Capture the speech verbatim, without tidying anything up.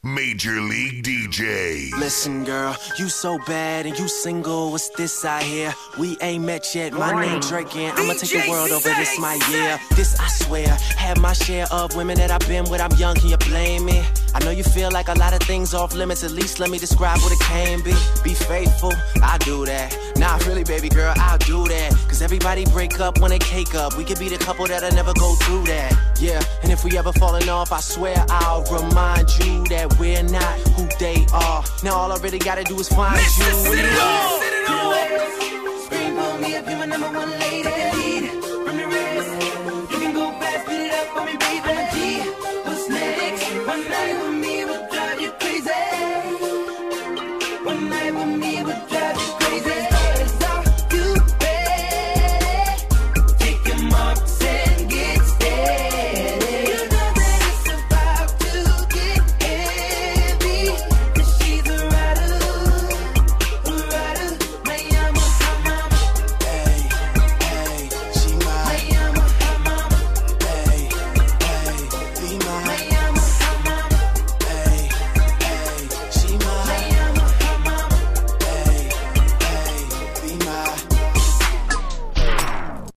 Major League D J. Listen, girl, you so bad and you single. What's this I hear? We ain't met yet. My name Drake and I'ma take the world over. This my year. This I swear. Had my share of women that I've been with. I'm young, can you blame me? I know you feel like a lot of things off limits. At least let me describe what it can be. Be faithful, I'll do that. Nah, really, baby girl, I'll do that. Cause everybody break up when they cake up. We could be the couple that'll never go through that. Yeah, and if we ever falling off, I swear I'll remind you that we're not who they are. Now all I really gotta do is find Mister you. Sit it Yeah. on. Sit it on. Scream for me if you're my number one lady.